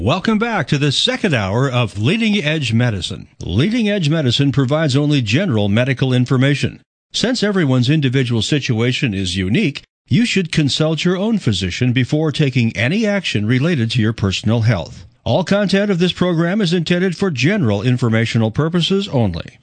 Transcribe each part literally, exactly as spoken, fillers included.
Welcome back to the second hour of Leading Edge Medicine. Leading Edge Medicine provides only general medical information. Since everyone's individual situation is unique, you should consult your own physician before taking any action related to your personal health. All content of this program is intended for general informational purposes only.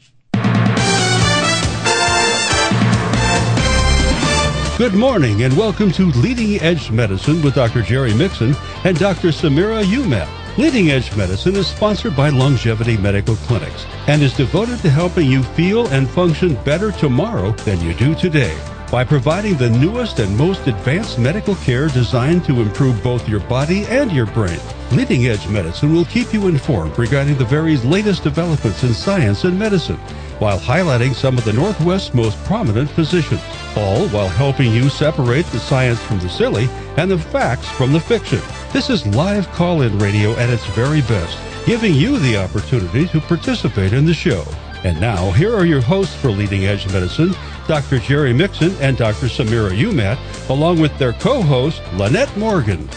Good morning and welcome to Leading Edge Medicine with Doctor Jerry Mixon and Doctor Samira Umat. Leading Edge Medicine is sponsored by Longevity Medical Clinics and is devoted to helping you feel and function better tomorrow than you do today by providing the newest and most advanced medical care designed to improve both your body and your brain. Leading Edge Medicine will keep you informed regarding the very latest developments in science and medicine, while highlighting some of the Northwest's most prominent physicians, all while helping you separate the science from the silly and the facts from the fiction. This is live call-in radio at its very best, giving you the opportunity to participate in the show. And now, here are your hosts for Leading Edge Medicine, Doctor Jerry Mixon and Doctor Samira Umat, along with their co-host, Lynette Morgan.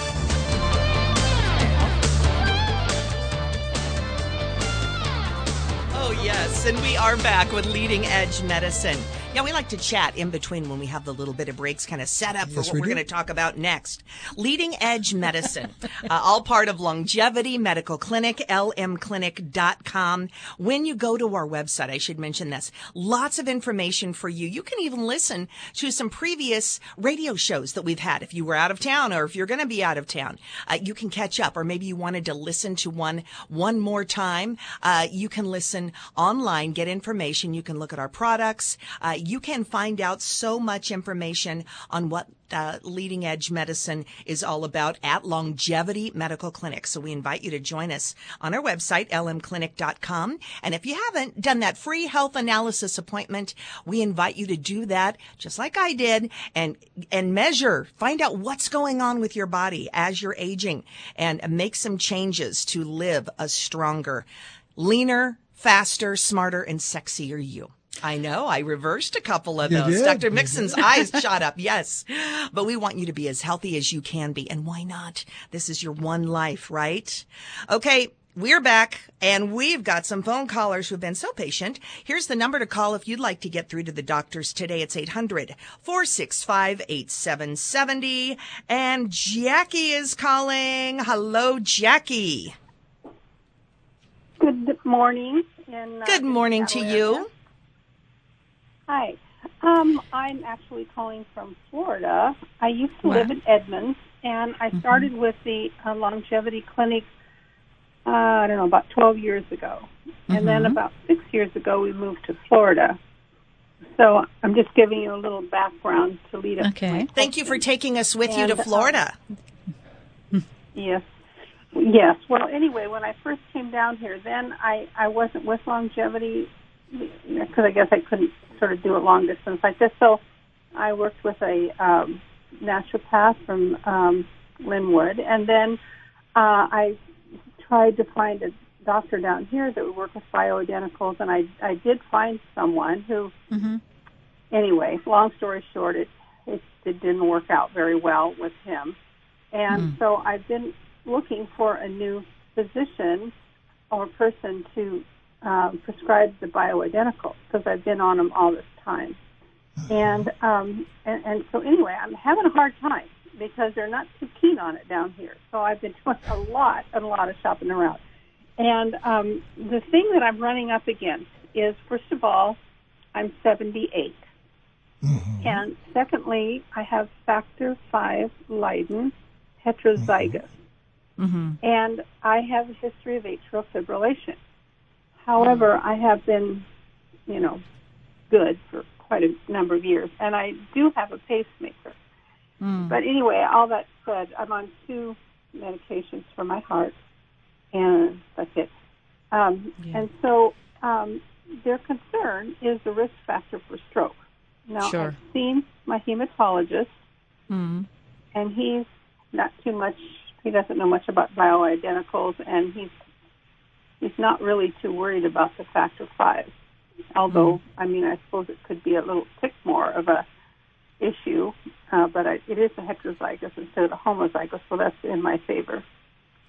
And we are back with Leading Edge Medicine. Yeah, we like to chat in between when we have the little bit of breaks kind of set up for yes, what we we're do. going to talk about next. Leading Edge Medicine, uh, all part of Longevity Medical Clinic, L M clinic dot com. When you go to our website, I should mention this, lots of information for you. You can even listen to some previous radio shows that we've had. If you were out of town or if you're going to be out of town, uh, you can catch up, or maybe you wanted to listen to one one more time. Uh, you can listen online, get information. You can look at our products. Uh, You can find out so much information on what uh, Leading Edge Medicine is all about at Longevity Medical Clinic. So we invite you to join us on our website, L M clinic dot com. And if you haven't done that free health analysis appointment, we invite you to do that just like I did and and measure, find out what's going on with your body as you're aging and make some changes to live a stronger, leaner, faster, smarter, and sexier you. I know. I reversed a couple of You those. did. Doctor Mixon's eyes shot up. Yes. But we want you to be as healthy as you can be. And why not? This is your one life, right? Okay. We're back, and we've got some phone callers who've been so patient. Here's the number to call if you'd like to get through to the doctors today. It's eight hundred, four six five, eight seven seven zero. And Jackie is calling. Hello, Jackie. Good morning. In, uh, Good morning to you. Hi. Um, I'm actually calling from Florida. I used to Wow. live in Edmonds, and I started with the uh, Longevity Clinic, uh, I don't know, about twelve years ago. And then about six years ago, we moved to Florida. So I'm just giving you a little background to lead up Okay. to my Thank you for question. taking us with you to And, uh, Florida. Yes. Yes. Well, anyway, when I first came down here, then I, I wasn't with Longevity because I guess I couldn't sort of do it long distance like this. So I worked with a um, naturopath from um, Linwood, and then uh, I tried to find a doctor down here that would work with bioidenticals, and I I did find someone who, Mm-hmm. anyway, long story short, it, it it didn't work out very well with him, and Mm. so I've been looking for a new physician or person to um, prescribe the bioidenticals because I've been on them all this time. And, um, and and so anyway, I'm having a hard time because they're not too keen on it down here. So I've been doing a lot, a lot of shopping around. And um, the thing that I'm running up against is, first of all, I'm seventy-eight. Mm-hmm. And secondly, I have factor five Leiden heterozygous. Mm-hmm. And I have a history of atrial fibrillation. However, I have been, you know, good for quite a number of years, and I do have a pacemaker. Mm. But anyway, all that said, I'm on two medications for my heart, and that's it. Um, Yeah. And so um, their concern is the risk factor for stroke. Now, Sure. I've seen my hematologist, Mm. and he's not too much, he doesn't know much about bioidenticals, and he's he's not really too worried about the factor five. Although, Mm. I mean, I suppose it could be a little tick more of a issue, uh, but I, it is a heterozygous instead of a homozygous, so that's in my favor.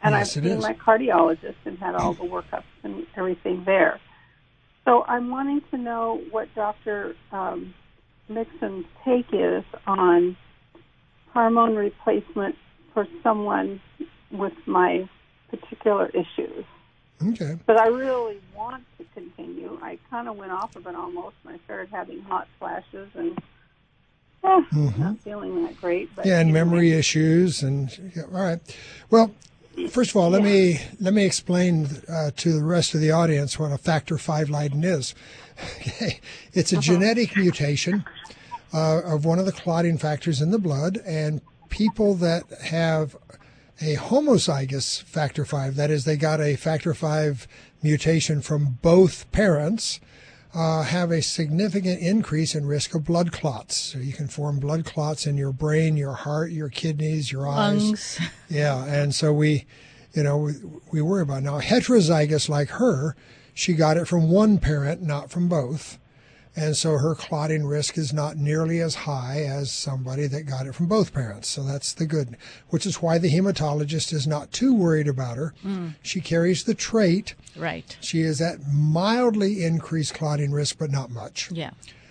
And Yes, I've it seen is. my cardiologist and had all the workups and everything there. So I'm wanting to know what Doctor Um, Mixon's take is on hormone replacement for someone with my particular issues. Okay. But I really want to continue. I kind of went off of it almost, and I started having hot flashes and eh, not feeling that great. But Mm-hmm. Yeah, and anyway. memory issues, and yeah, all right. Well, first of all, let Yeah. me let me explain uh, to the rest of the audience what a factor five Leiden is. Okay, it's a genetic mutation uh, of one of the clotting factors in the blood, and people that have a homozygous factor five, that is, they got a factor five mutation from both parents, uh, have a significant increase in risk of blood clots. So you can form blood clots in your brain, your heart, your kidneys, your eyes. Lungs. Yeah, and so we, you know, we, we worry about it. Now, heterozygous like her, she got it from one parent, not from both. And so her clotting risk is not nearly as high as somebody that got it from both parents. So that's the good, which is why the hematologist is not too worried about her. Mm. She carries the trait. Right. She is at mildly increased clotting risk, but not much. Yeah.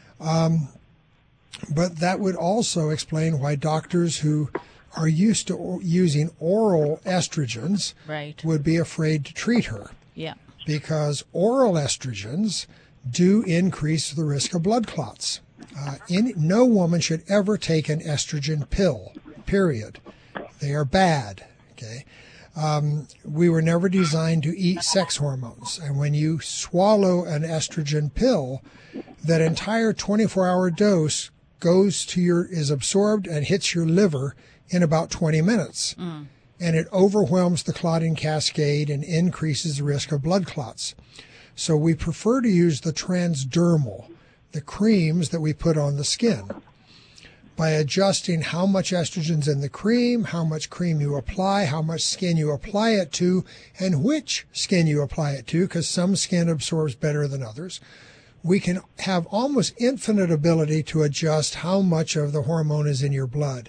But that would also explain why doctors who are used to o- using oral estrogens Right. would be afraid to treat her, Yeah. because oral estrogens do increase the risk of blood clots. Uh, in, no woman should ever take an estrogen pill, period. They are bad, okay? Um, we were never designed to eat sex hormones. And when you swallow an estrogen pill, that entire twenty-four hour dose goes to your, is absorbed and hits your liver in about twenty minutes. Mm. And it overwhelms the clotting cascade and increases the risk of blood clots. So we prefer to use the transdermal, the creams that we put on the skin. By adjusting how much estrogen's in the cream, how much cream you apply, how much skin you apply it to, and which skin you apply it to, because some skin absorbs better than others, we can have almost infinite ability to adjust how much of the hormone is in your blood.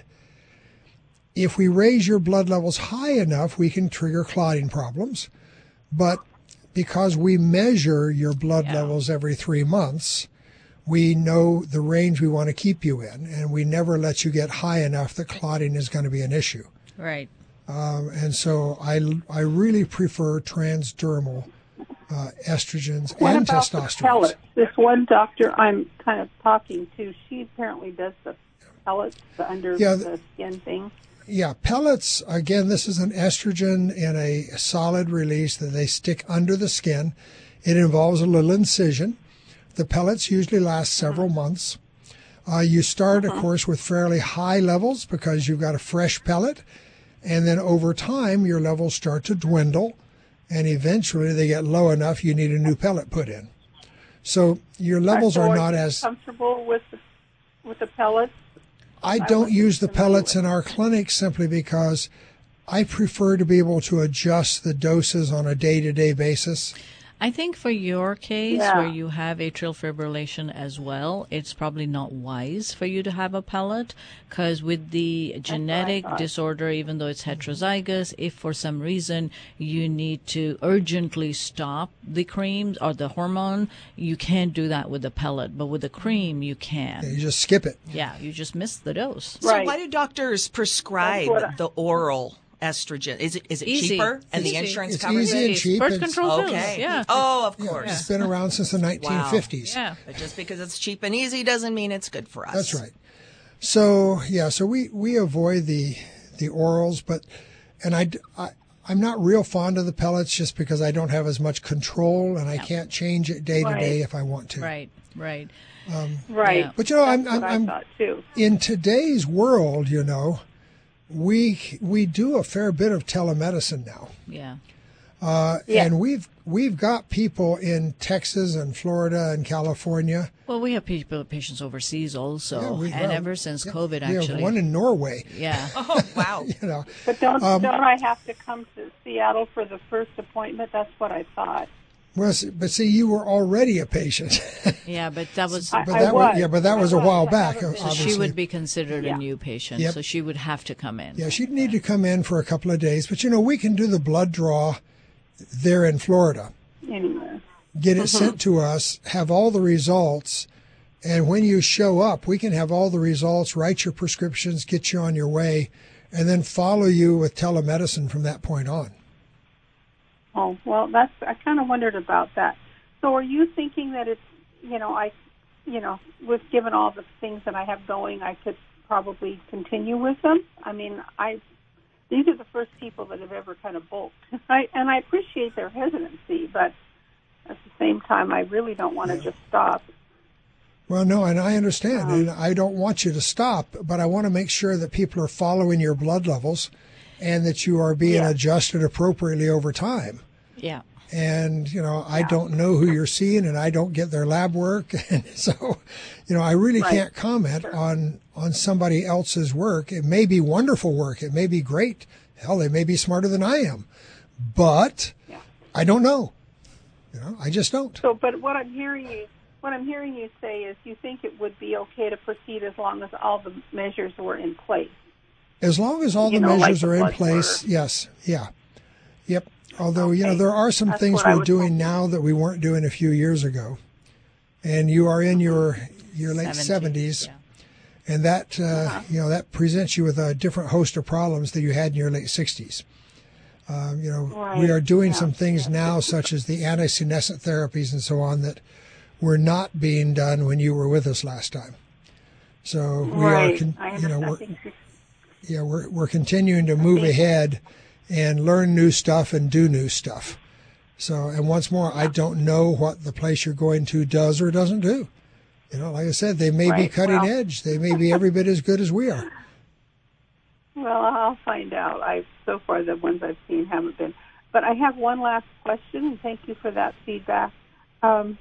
If we raise your blood levels high enough, we can trigger clotting problems. But because we measure your blood Yeah. levels every three months, we know the range we want to keep you in, and we never let you get high enough that clotting is going to be an issue. Right. Um, and so I, I really prefer transdermal uh, estrogens What and about the testosterone. pellets? This one doctor I'm kind of talking to, she apparently does the pellets, the under Yeah, the skin thing. Yeah, pellets, again, this is an estrogen in a solid release that they stick under the skin. It involves a little incision. The pellets usually last several months. Uh, you start, Uh-huh. of course, with fairly high levels because you've got a fresh pellet. And then over time, your levels start to dwindle. And eventually they get low enough you need a new pellet put in. So your levels So are you not as... comfortable with the, with the pellets. I I don't wasn't use the familiar pellets with in our clinic simply because I prefer to be able to adjust the doses on a day-to-day basis. I think for your case, Yeah. where you have atrial fibrillation as well, it's probably not wise for you to have a pellet, because with the genetic thought. disorder, even though it's heterozygous, if for some reason you need to urgently stop the creams or the hormone, you can't do that with the pellet. But with the cream, you can. You just skip it. Yeah, you just miss the dose. So Right. why do doctors prescribe That's what I- the oral estrogen? Is it is it Easy. cheaper and the Easy. insurance It's covers easy it? and cheap. Birth It's- control pills. Okay. Yeah. Oh, of Yeah, course. it's been around since the nineteen fifties. Yeah. But just because it's cheap and easy doesn't mean it's good for us. That's right. So yeah, so we, we avoid the the orals, but and I, I I'm not real fond of the pellets just because I don't have as much control and I can't change it day to day Right. if I want to. Right, right. Right. Yeah. But you know, I'm That's I'm, what I I'm thought too. in today's world, you know, we we do a fair bit of telemedicine now. Yeah. Uh, Yeah. And we've we've got people in Texas and Florida and California. Well, we have people, patients overseas also, Yeah, we- and well, ever since yeah, COVID, we actually. have one in Norway. Yeah. Oh, wow. You know, But don't Um, don't I have to come to Seattle for the first appointment? That's what I thought. Well, s- but see, you were already a patient. Yeah, but that was I- but that was. yeah, but that I was a was. while I back. haven't been. so Obviously, she would be considered Yeah. a new patient. Yep. So she would have to come in. yeah, she'd need to come in for a couple of days. But you know, we can do the blood draw there in Florida. Anyway. Get it sent to us, have all the results, and when you show up, we can have all the results, write your prescriptions, get you on your way, and then follow you with telemedicine from that point on. Oh, well, that's, I kind of wondered about that. So are you thinking that it's, you know, I, you know, with given all the things that I have going, I could probably continue with them? I mean, I, these are the first people that have ever kind of bulked. I, and I appreciate their hesitancy, but at the same time, I really don't want to just stop. Well, no, and I understand, and I don't want you to stop, but I want to make sure that people are following your blood levels and that you are being Yeah. adjusted appropriately over time. Yeah. And, you know, I don't know who you're seeing and I don't get their lab work. And so, you know, I really Right. can't comment on, on somebody else's work. It may be wonderful work. It may be great. Hell, they may be smarter than I am, but Yeah. I don't know. You know, I just don't. So, but what I'm hearing you, what I'm hearing you say is you think it would be okay to proceed as long as all the measures were in place. As long as all You the know, like measures the are in blood place, work. yes, yeah, yep. Although, you know, Okay. there are some That's things what I we're was doing hoping. now that we weren't doing a few years ago. And you are in your your late seventies, seventies, yeah. and that uh, you know that presents you with a different host of problems that you had in your late sixties. Um, you know, Right. we are doing Yeah. some things now, such as the anti-senescent therapies and so on, that were not being done when you were with us last time. So we right. are, con- I you know, understand. I we're, think you're- yeah, we're we're continuing to move ahead and learn new stuff and do new stuff. So, and once more, I don't know what the place you're going to does or doesn't do. You know, like I said, they may be Right, cutting well- edge. They may be every bit as good as we are. Well, I'll find out. I so far the ones I've seen haven't been. But I have one last question, and thank you for that feedback. Um,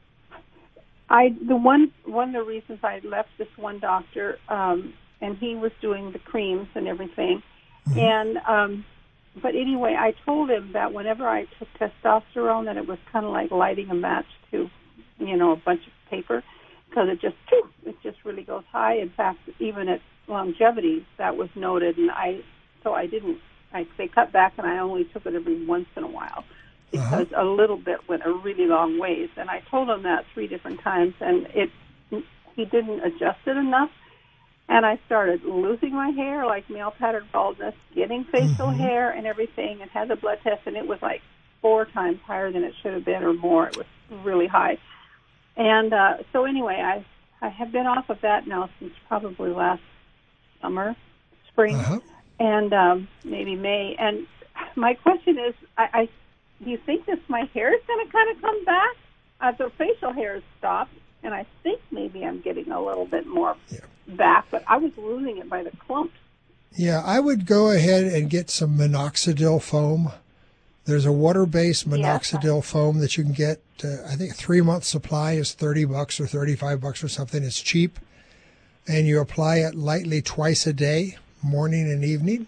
I the one one of the reasons I left this one doctor, um, and he was doing the creams and everything, and um, but anyway, I told him that whenever I took testosterone, that it was kind of like lighting a match to, you know, a bunch of paper, because it just it just really goes high. In fact, even at longevity, that was noted, and I so I didn't. I they cut back, and I only took it every once in a while because a little bit went a really long ways. And I told him that three different times, and it he didn't adjust it enough. And I started losing my hair, like male pattern baldness, getting facial hair and everything, and had the blood test, and it was like four times higher than it should have been, or more. It was really high. And uh, so anyway, I I have been off of that now since probably last summer, spring, Uh-huh. and um, maybe May. And my question is, I, I do you think this my hair is going to kind of come back? Uh, the facial hair has stopped, and I think maybe I'm getting a little bit more Yeah. back, but I was losing it by the clumps. Yeah, I would go ahead and get some minoxidil foam. There's a water-based minoxidil foam that you can get. Uh, I think a three-month supply is thirty bucks or thirty-five bucks or something. It's cheap, and you apply it lightly twice a day, morning and evening,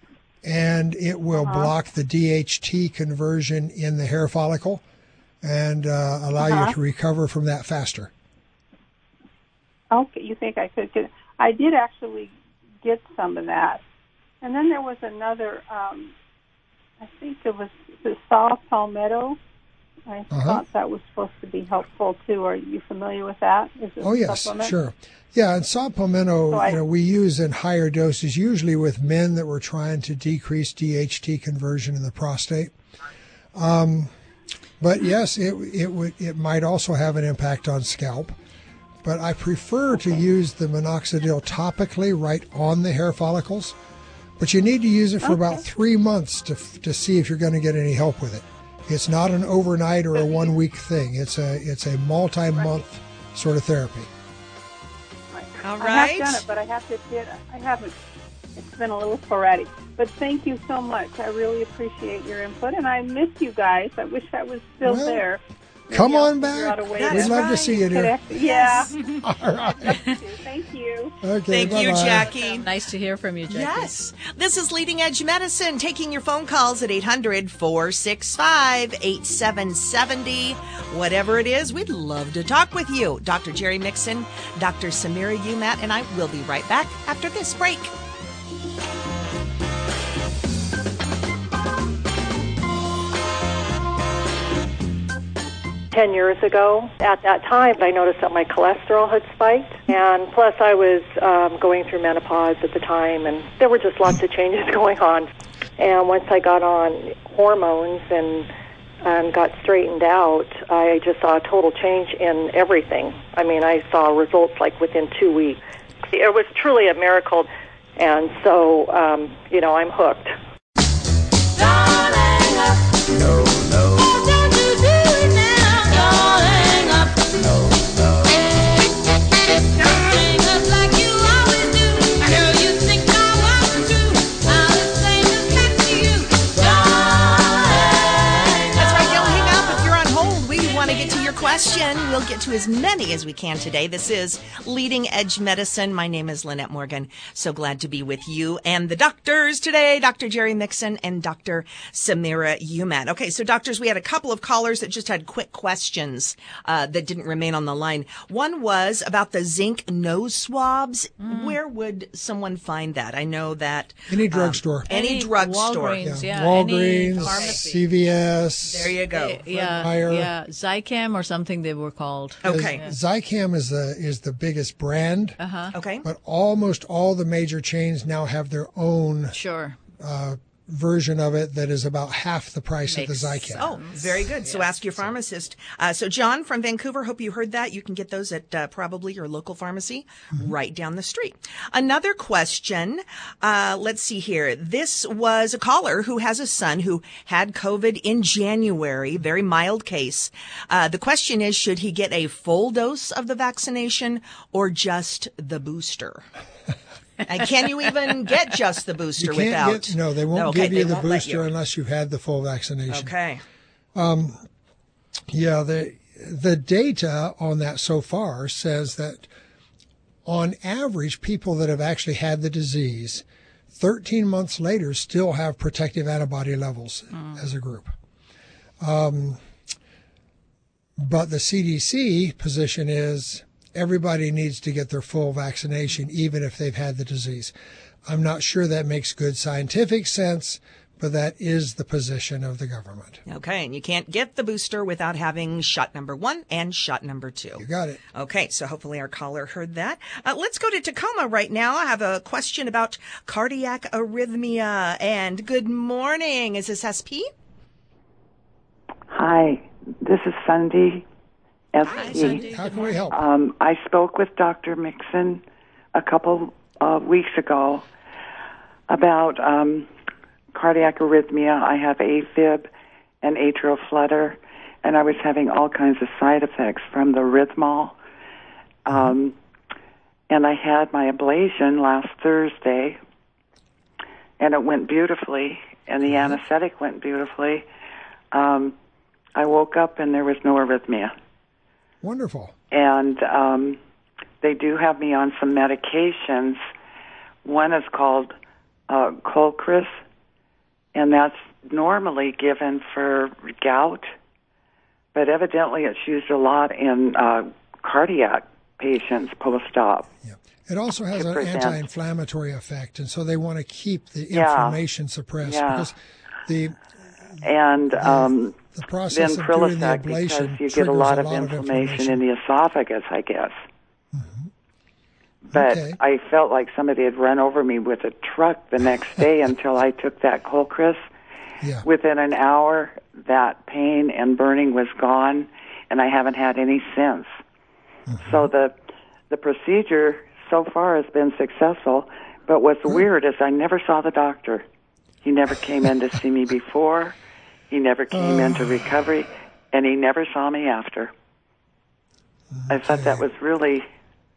and it will block the D H T conversion in the hair follicle and uh, allow Uh-huh. you to recover from that faster. Okay, you think I could get? I did actually get some of that, and then there was another. Um, I think it was the saw palmetto. I Uh-huh. thought that was supposed to be helpful too. Are you familiar with that? Is it Oh, a yes, supplement? sure. Yeah, and saw palmetto, So I- you know, we use in higher doses, usually with men that were trying to decrease D H T conversion in the prostate. Um, but yes, it it would it might also have an impact on scalp. But I prefer to use the minoxidil topically right on the hair follicles. But you need to use it for about three months to to see if you're going to get any help with it. It's not an overnight or a one week thing. It's a it's a multi month sort of therapy. All I right. have done it, but I have to admit I haven't. It's been a little sporadic. But thank you so much. I really appreciate your input, and I miss you guys. I wish I was still Well, there. Come I'll on figure out back. a way That's We'd love right. to see you, dear. connect. Yeah. All right. Thank you. Okay, Thank you, bye-bye. Jackie. Nice to hear from you, Jackie. Yes. This is Leading Edge Medicine, taking your phone calls at eight hundred, four six five, eight seven seven zero. Whatever it is, we'd love to talk with you. Doctor Jerry Mixon, Doctor Samira Umat, and I will be right back after this break. ten years ago. At that time, I noticed that my cholesterol had spiked, and plus I was um, going through menopause at the time, and there were just lots of changes going on. And once I got on hormones and and got straightened out, I just saw a total change in everything. I mean, I saw results like within two weeks. It was truly a miracle, and so, um, you know, I'm hooked. Darling, up. No, no. Oh, don't you do it now, darling, up. No, no. Darling, up like you always do. Girl, you think I want to. I'll explain the fact to you, darling. That's right. Don't hang up if you're on hold. We want to get to your question. We'll get to as many as we can today. This is Leading Edge Medicine. My name is Lynette Morgan. So glad to be with you and the doctors today, Doctor Jerry Mixon and Doctor Samira Umat. Okay, so doctors, we had a couple of callers that just had quick questions uh, that didn't remain on the line. One was about the zinc nose swabs. Mm. Where would someone find that? I know that Any um, drugstore. any, Any drugstore. Walgreens, Yeah. yeah, any Walgreens, pharmacy. C V S. There you go. Yeah, Fire. yeah, Zycam or something they were called. Okay. Zycam is the is the biggest brand, Uh-huh. Okay. but almost all the major chains now have their own Sure. uh, version of it that is about half the price Makes of the Zycam. Oh, very good. So ask your pharmacist. Uh, so John from Vancouver, hope you heard that. You can get those at uh, probably your local pharmacy right down the street. Another question. Uh, let's see here. This was a caller who has a son who had COVID in January, very mild case. Uh, the question is, should he get a full dose of the vaccination or just the booster? And can you even get just the booster You can't without? get, no, they won't Okay, give you they the won't let booster you. unless you've had the full vaccination. Okay. Yeah, the the data on that so far says that on average, people that have actually had the disease, thirteen months later, still have protective antibody levels as a group. Um, but the C D C position is everybody needs to get their full vaccination, even if they've had the disease. I'm not sure that makes good scientific sense, but that is the position of the government. Okay, and you can't get the booster without having shot number one and shot number two. You got it. Okay, so hopefully our caller heard that. Uh, let's go to Tacoma right now. I have a question about cardiac arrhythmia. And good morning. Is this S P? Hi, this is Sunday S P. Sunday. How can we help? Um, I spoke with Doctor Mixon a couple of weeks ago about um, cardiac arrhythmia. I have AFib and atrial flutter, and I was having all kinds of side effects from the Rhythmol. Um, and I had my ablation last Thursday, and it went beautifully, and the anesthetic went beautifully. Um, I woke up and there was no arrhythmia. Wonderful. And um, they do have me on some medications. One is called uh, Colchris, and that's normally given for gout, but evidently it's used a lot in uh, cardiac patients post-op. Yeah. It also has an present. anti-inflammatory effect, and so they want to keep the Yeah. inflammation suppressed Yeah. because the And um, the process then of doing the Prilosec, ablation because you get triggers a lot of inflammation. inflammation in the esophagus, I guess. But Okay. I felt like somebody had run over me with a truck the next day until I took that Colchris. Yeah. Within an hour, that pain and burning was gone, and I haven't had any since. So the the procedure so far has been successful, but what's weird is I never saw the doctor. He never came in to see me before. He never came into recovery, and he never saw me after. I thought that was really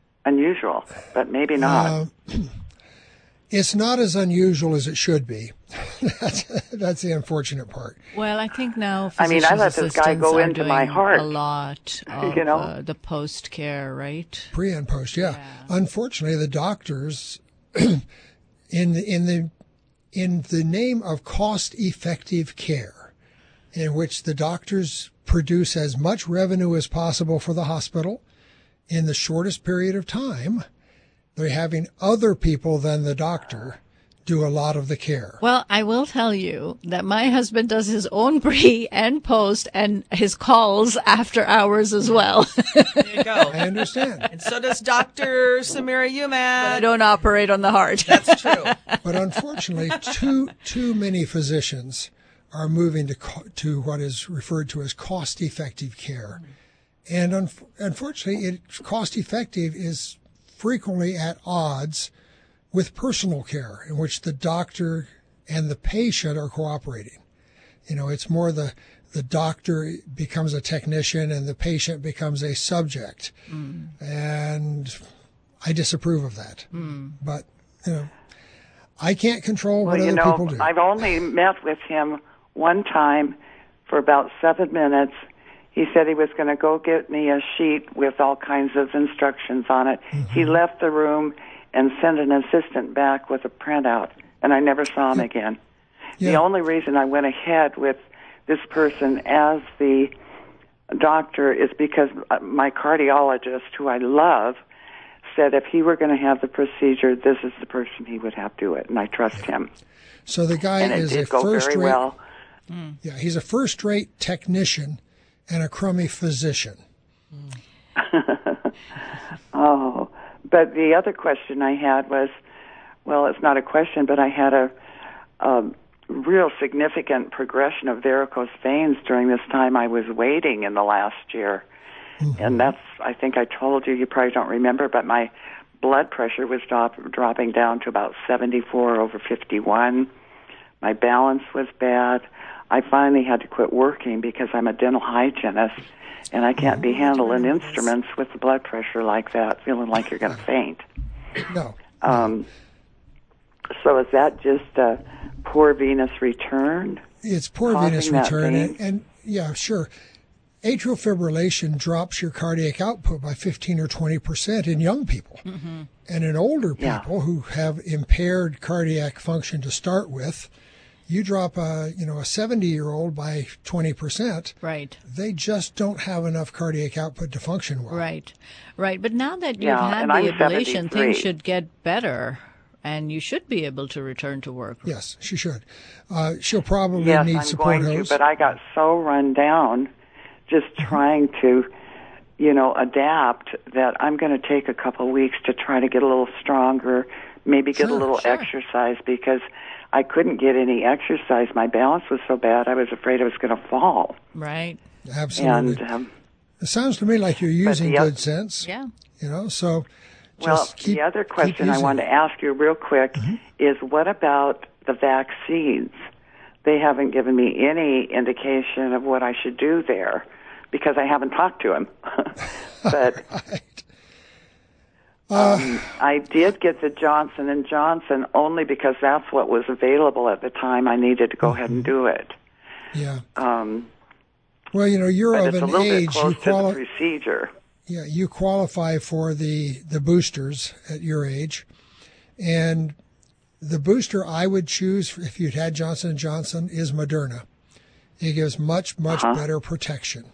unusual, but maybe not. Uh, it's not as unusual as it should be. that's, that's the unfortunate part. Well, I think now I mean, I physician's let this guy assistants go are into doing my heart, a lot of you know? uh, the post care, right? Pre and post, yeah. Yeah. Unfortunately, the doctors, in the, in the in the name of cost-effective care, in which the doctors produce as much revenue as possible for the hospital in the shortest period of time, they're having other people than the doctor do a lot of the care. Well, I will tell you that my husband does his own pre and post and his calls after hours as well. There you go. I understand. And so does Doctor Samira I Umat. don't operate on the heart. That's true. But unfortunately, too too many physicians are moving to co- to what is referred to as cost-effective care, and un- unfortunately, it, cost-effective is frequently at odds with personal care, in which the doctor and the patient are cooperating. You know, it's more the the doctor becomes a technician and the patient becomes a subject, mm. and I disapprove of that. Mm. But you know, I can't control what well, you other know, people do. I've only met with him one time for about seven minutes. He said he was going to go get me a sheet with all kinds of instructions on it. Mm-hmm. He left the room and sent an assistant back with a printout, and I never saw him again. Yeah. The only reason I went ahead with this person as the doctor is because my cardiologist, who I love, said if he were going to have the procedure, this is the person he would have do it, and I trust yeah. him. So the guy and it is did a go first-rate. Very well. Mm. Yeah, he's a first-rate technician and a crummy physician. Mm. Oh, but the other question I had was, well, it's not a question, but I had a, a real significant progression of varicose veins during this time I was waiting in the last year. Mm-hmm. And that's, I think I told you, you probably don't remember, but my blood pressure was drop, dropping down to about seventy-four over fifty-one. My balance was bad. I finally had to quit working because I'm a dental hygienist, and I can't be handling instruments with the blood pressure like that, feeling like you're going to faint. No. Um, so is that just a poor venous return? It's poor venous return, and, and yeah, sure. Atrial fibrillation drops your cardiac output by fifteen or twenty percent in young people. Mm-hmm. And in older people yeah. who have impaired cardiac function to start with, you drop a, you know, a seventy-year-old by twenty percent. Right. They just don't have enough cardiac output to function well. Right. Right. But now that you've yeah, had and the I'm ablation, seventy-three. Things should get better, and you should be able to return to work. Yes, she should. Uh, she'll probably yes, need I'm support going hose. to, but I got so run down just trying to, you know, adapt that I'm going to take a couple of weeks to try to get a little stronger, maybe get Sure, a little sure. exercise, because I couldn't get any exercise. My balance was so bad, I was afraid I was going to fall. Right. Absolutely. And um, It sounds to me like you're using the oth- good sense. Yeah. You know, so well, just keep, the other keep question I using wanted it. to ask you real quick Mm-hmm. is what about the vaccines? They haven't given me any indication of what I should do there because I haven't talked to him. But Right. Uh, um, I did get the Johnson and Johnson only because that's what was available at the time. I needed to go Mm-hmm. ahead and do it. Yeah. Um, Well, you know, you're but of it's a an little bit age close you to quali- the procedure. yeah, you qualify for the the boosters at your age, and the booster I would choose if you'd had Johnson and Johnson is Moderna. It gives much much Uh-huh. better protection.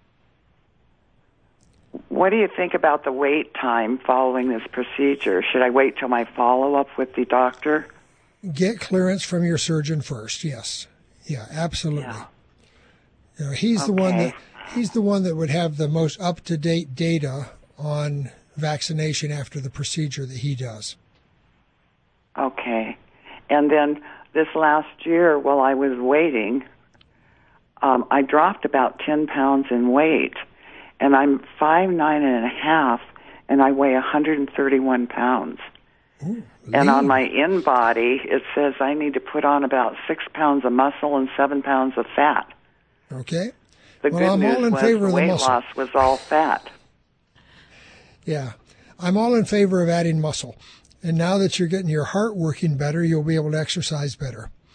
What do you think about the wait time following this procedure? Should I wait till my follow-up with the doctor? Get clearance from your surgeon first. Yes, yeah, absolutely. Yeah. You know, he's the one Okay. that he's the one that would have the most up to date data on vaccination after the procedure that he does. Okay. And then this last year, while I was waiting, um, I dropped about ten pounds in weight, and I'm five nine and a half, and I weigh one hundred thirty-one pounds. Ooh, And on lean. my in-body, it says I need to put on about six pounds of muscle and seven pounds of fat. Okay. The Well, good I'm news all in was favor the of the weight muscle. loss was all fat. Yeah. I'm all in favor of adding muscle. And now that you're getting your heart working better, you'll be able to exercise better.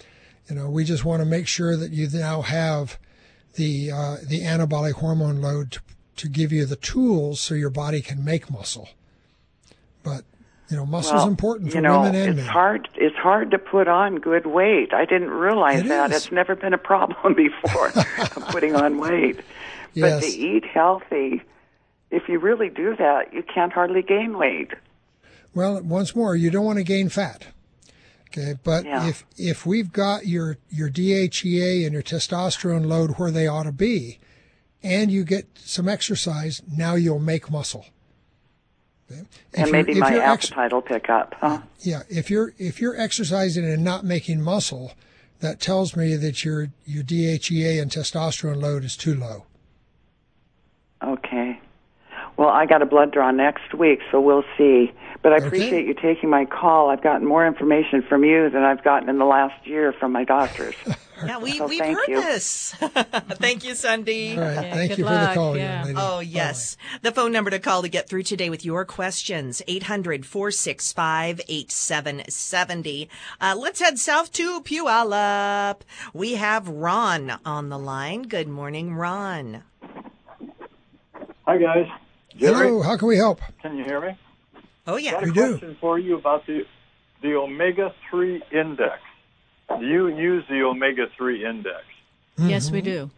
You know, we just want to make sure that you now have the uh, the anabolic hormone load to, to give you the tools so your body can make muscle. But you know, muscle's well, important for you know, women and it's men. hard. It's hard to put on good weight. I didn't realize It that. is. It's never been a problem before, putting on weight. But Yes. to eat healthy, if you really do that, you can't hardly gain weight. Well, once more, you don't want to gain fat. Okay, but Yeah. if if we've got your your D H E A and your testosterone load where they ought to be, and you get some exercise, now you'll make muscle. Okay? If And you're- maybe if my you're ex- appetite will pick up, huh? Yeah, if you're if you're exercising and not making muscle, that tells me that your your D H E A and testosterone load is too low. Okay. Well, I got a blood draw next week, so we'll see. But I Okay. appreciate you taking my call. I've gotten more information from you than I've gotten in the last year from my doctors. Yeah, we, So we've thank heard you. this. Thank you, Sunday. All right, Yeah, thank good you for the luck, call, yeah. young lady. Oh, yes. The phone number to call to get through today with your questions, eight hundred, four six five, eight seven seven zero. Uh, let's head south to Puyallup. We have Ron on the line. Good morning, Ron. Hi, guys. Jerry, Hello, how can we help? can you hear me? Oh, I yeah. got a We do. question for you about the the omega three index. Do you use the omega three index? Yes, we do.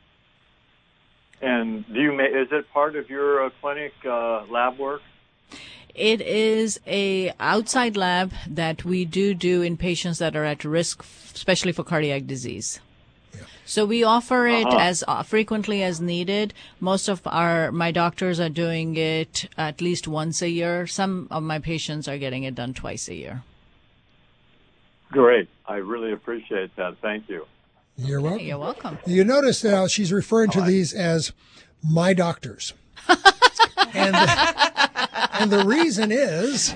And do you ma- is it part of your uh, clinic uh, lab work? It is a outside lab that we do do in patients that are at risk, especially for cardiac disease. So we offer it Uh-huh. as uh, frequently as needed. Most of our my doctors are doing it at least once a year. Some of my patients are getting it done twice a year. Great. I really appreciate that. Thank you. You're welcome. You're welcome. You notice that she's referring to these as my doctors. and, the, and the reason is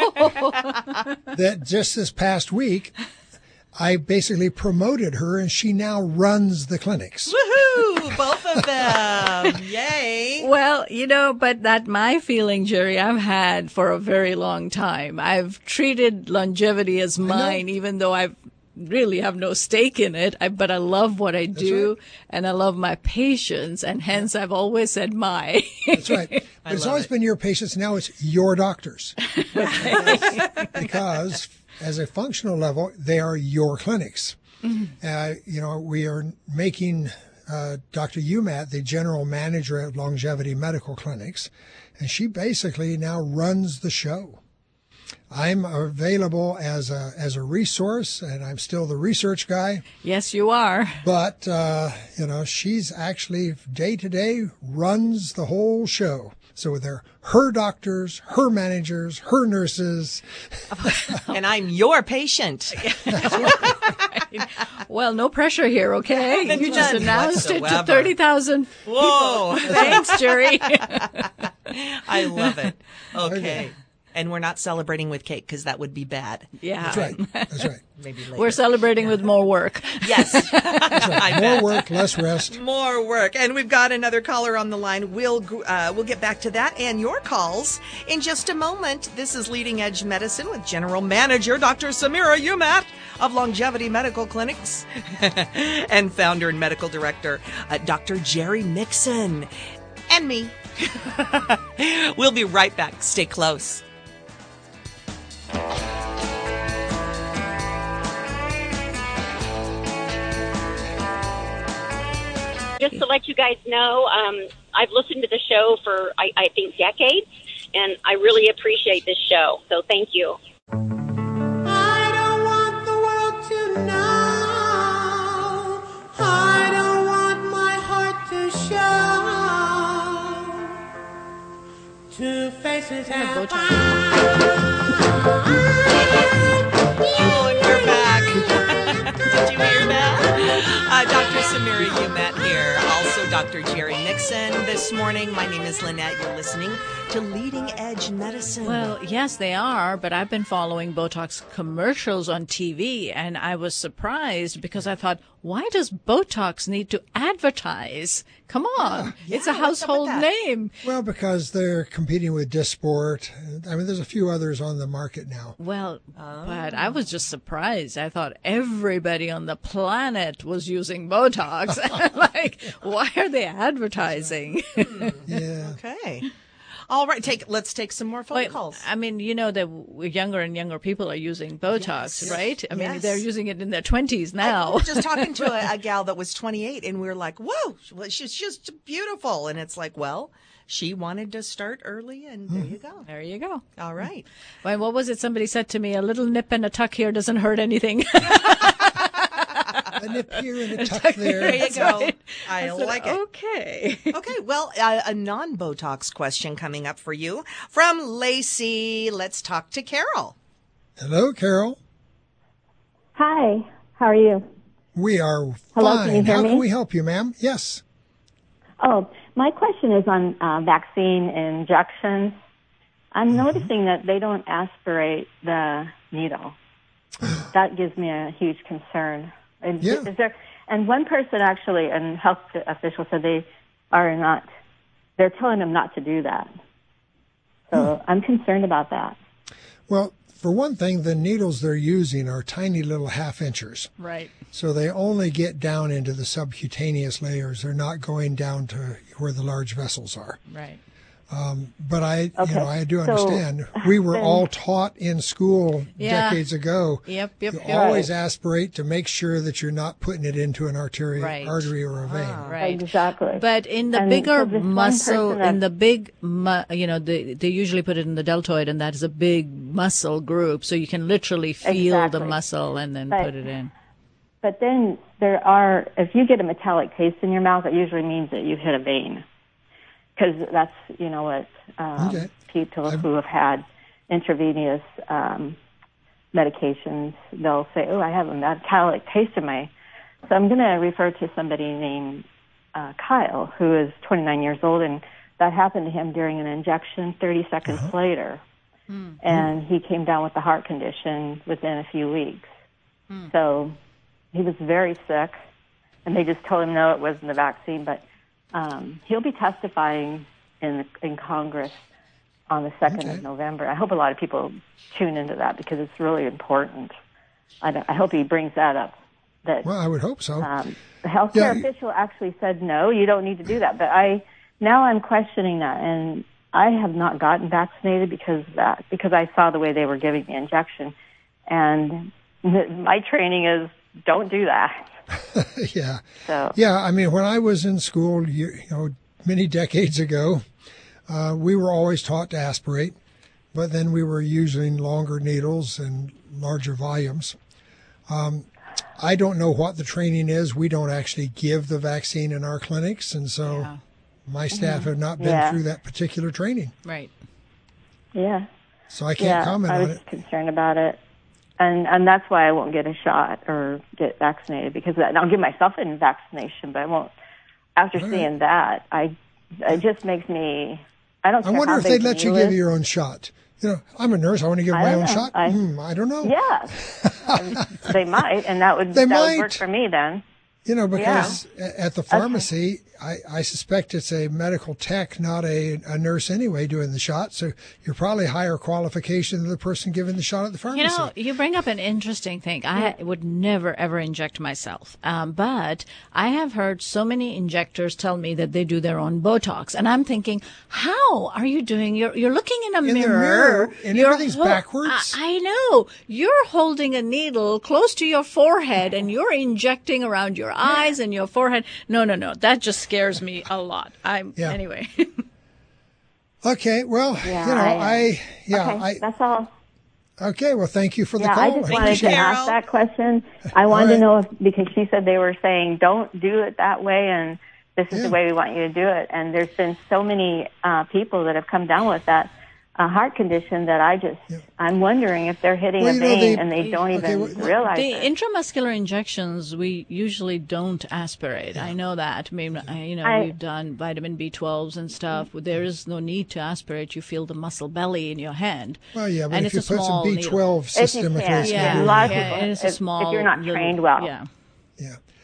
that just this past week, I basically promoted her and she now runs the clinics. Woohoo! Both of them. Yay. Well, you know, but that my feeling, Jerry, I've had for a very long time. I've treated longevity as mine, even though I really have no stake in it. I, but I love what I do, right. and I love my patients, and hence I've always said my. That's right. But it's always been your patients. Now it's your doctors. because, because as a functional level, they are your clinics. Mm-hmm. Uh, you know, we are making uh, Doctor Umat the general manager at Longevity Medical Clinics, and she basically now runs the show. I'm available as a as a resource, and I'm still the research guy. Yes, you are. But uh, you know, she's actually day to day runs the whole show. So they're her doctors, her managers, her nurses. And I'm your patient. Well, no pressure here, okay? None You just announced it to whatsoever. thirty thousand Whoa. people. Thanks, Jerry. I love it. Okay. Okay. And we're not celebrating with cake because that would be bad. Yeah. That's right. That's right. Maybe later. We're celebrating with more work. Yes. I More bet. work, less rest. More work. And we've got another caller on the line. We'll uh, we'll get back to that and your calls in just a moment. This is Leading Edge Medicine with General Manager Doctor Samira Umat of Longevity Medical Clinics and founder and medical director uh, Doctor Jerry Mixon and me. We'll be right back. Stay close. Just to let you guys know, um, I've listened to the show for, I, I think, decades, and I really appreciate this show. So thank you. I don't want the world to know. I don't want my heart to show. Two faces have Oh, and we're back. Did you hear that? Uh, Doctor Samira Umat here. Also, Doctor Jerry Mixon this morning. My name is Lynette. You're listening to Leading Edge Medicine. Well, yes, they are, but I've been following Botox commercials on T V, and I was surprised because I thought, why does Botox need to advertise? Come on. Yeah, It's a what's up with household that? name. Well, because they're competing with Dysport. I mean, there's a few others on the market now. Well, but I was just surprised. I thought everybody on the planet was using Botox. Like, why are they advertising? Yeah. Okay. All right. Take. Let's take some more phone Wait, calls. I mean, you know that w- younger and younger people are using Botox, Yes. right? I mean, Yes. they're using it in their twenties I now. was just talking to a, a gal that was twenty-eight, and we were like, "Whoa, well, she's just beautiful." And it's like, well, she wanted to start early, and there you go. There you go. All right. Well, what was it? Somebody said to me, a little nip and a tuck here doesn't hurt anything. A nip here and a tuck there. There you go. right. I, I said, like it. Okay. Okay, well, uh, a non-Botox question coming up for you from Lacey. Let's talk to Carol. Hello, Carol. Hi, how are you? We are Hello, fine. can you hear How me? can we help you, ma'am? Yes. Oh, my question is on uh, vaccine injections. I'm noticing that they don't aspirate the needle. That gives me a huge concern. And Yeah. Is there? And one person actually, and health official said they are not. They're telling them not to do that. So I'm concerned about that. Well, for one thing, the needles they're using are tiny little half inchers. Right. So they only get down into the subcutaneous layers. They're not going down to where the large vessels are. Right. Um, but I, Okay. you know, I do So, understand. We were then- all taught in school Yeah. decades ago. Yep, yep, You yep. always aspirate to make sure that you're not putting it into an artery, Right. artery or a vein. Right. Exactly. But in the And bigger so this one muscle, person that- in the big, mu- you know, they, they usually put it in the deltoid, and that is a big muscle group, so you can literally feel Exactly. the muscle and then But- put it in. But then there are, if you get a metallic taste in your mouth, it usually means that you've hit a vein. Because that's, you know, what um, Okay. people I've- who have had intravenous um, medications, they'll say, oh, I have a metallic taste in my. So I'm going to refer to somebody named uh, Kyle, who is twenty-nine years old, and that happened to him during an injection thirty seconds Uh-huh. later. And he came down with a heart condition within a few weeks. So he was very sick, and they just told him no, it wasn't the vaccine. But um, he'll be testifying in in Congress on the second Okay. of November. I hope a lot of people tune into that because it's really important. I, don't- I hope he brings that up. That Well, I would hope so. um, the healthcare Yeah. official actually said no, you don't need to do that. But I now I'm questioning that, and I have not gotten vaccinated because of that, because I saw the way they were giving the injection, and my training is don't do that. yeah. So Yeah, I mean, when I was in school, you, you know, many decades ago, uh, we were always taught to aspirate, but then we were using longer needles and larger volumes. Um, I don't know what the training is. We don't actually give the vaccine in our clinics, and so Yeah. my staff have not been Yeah. through that particular training, Right. yeah, so I can't yeah, comment I on was it. concerned about it. And and that's why I won't get a shot or get vaccinated, because I'll give myself a vaccination, but I won't. After All right. seeing that, I it just makes me. I don't. I care wonder how if big they'd the let you needle give is. your own shot. You know, I'm a nurse. I want to give I my don't own know. shot. I- Hmm, I don't know. Yeah, And they might, and that would They that would work might. for me then. You know, because a- at the pharmacy, I, I suspect it's a medical tech, not a, a nurse anyway, doing the shot. So you're probably higher qualification than the person giving the shot at the pharmacy. You know, you bring up an interesting thing. I would never ever inject myself, um, but I have heard so many injectors tell me that they do their own Botox, and I'm thinking, how are you doing? You're you're looking in a the mirror, mirror, and you're everything's backwards. I, I know you're holding a needle close to your forehead, and you're injecting around your eyes and your forehead. No, no, no, that just scares me a lot. I'm Yeah. anyway. Okay, well, Yeah, you know, I, uh, I, yeah, okay, I, that's all. okay, well, thank you for the Yeah, call. I just wanted to appreciate it. ask that question. I wanted right. to know if, because she said they were saying don't do it that way, and this is Yeah. the way we want you to do it. And there's been so many uh, people that have come down with that uh, heart condition that I just, Yeah. I'm wondering if they're hitting Well, a you know, vein they- and they don't okay, even well, realize The it. intramuscular injections, we usually don't aspirate. I know that. I mean, I, you know, I- we've done vitamin B twelves and stuff. There is no need to aspirate. You feel the muscle belly in your hand. Well, yeah, but and if it's you a put some small B needle. twelve If you systemically, can, it's Yeah, gonna a lot of be- yeah, people, and it's a if- if small you're not little- trained well. Yeah. yeah.